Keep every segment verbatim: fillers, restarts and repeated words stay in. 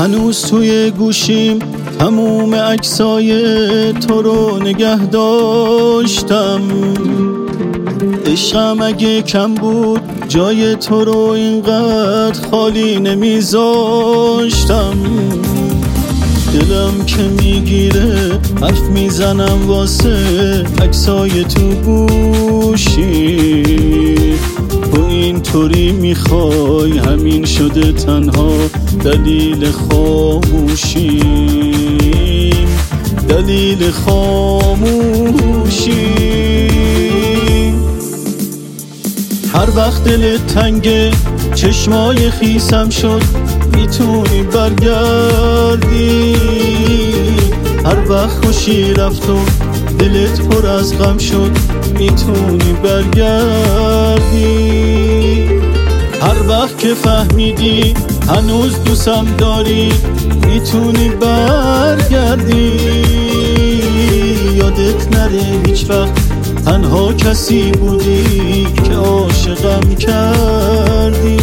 هنوز توی گوشیم تموم عکسای تو رو نگه داشتم. عشقم اگه کم بود جای تو رو اینقدر خالی نمیذاشتم. دلم که میگیره حرف میزنم واسه عکسای تو گوشی. تو اینطوری میخوای همین شده تنها دلیل خاموشی، دلیل خاموشی. هر وقت دلت تنگه چشمای خیسم شد میتونی برگردی. هر وقت خوشی رفت و دلت پر از غم شد میتونی برگردی. هر وقت که فهمیدی هنوز دوستم داری میتونی برگردی. یادت نره هیچ وقت تنها کسی بودی که عاشقم کردی.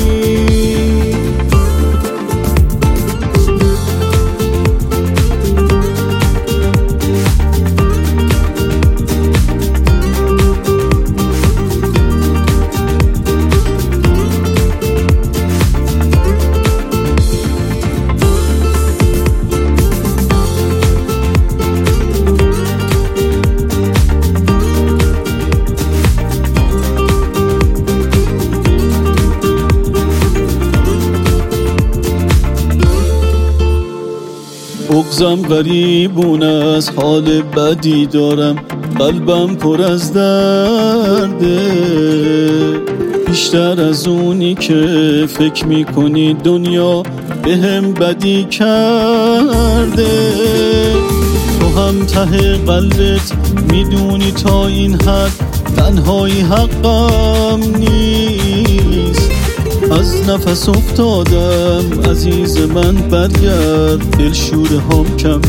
بغضم غریبون از حال بدی دارم، قلبم پر از درده. بیشتر از اونی که فکر میکنی دنیا بهم بدی کرده. تو هم ته قلبت میدونی تا این حد تنهایی حقم نیست. از نفس افتادم عزیز من برگرد، دلشوره هام کم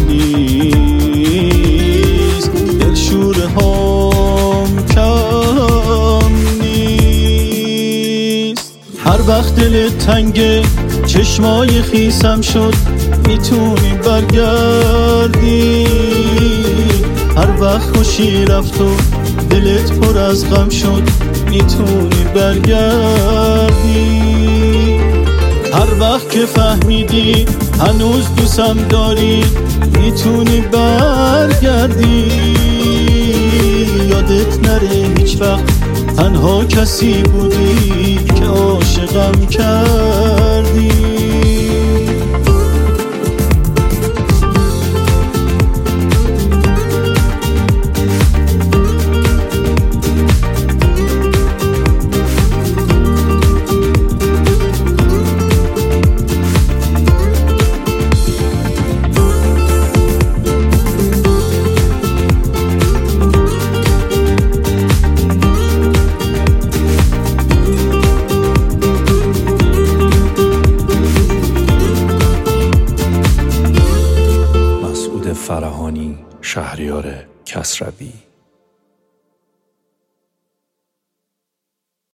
نیست، دلشوره هام کم نیست. هر وقت دلت تنگه چشمای خیسم شد میتونی برگردی. هر وقت خوشی رفت و دلت پر از غم شد میتونی برگردی. هر وقت که فهمیدی هنوز دوستم داری میتونی برگردی. یادت نره هیچ وقت تنها کسی بودی که عاشقم کردی. فرهانی، شهریار کسروی.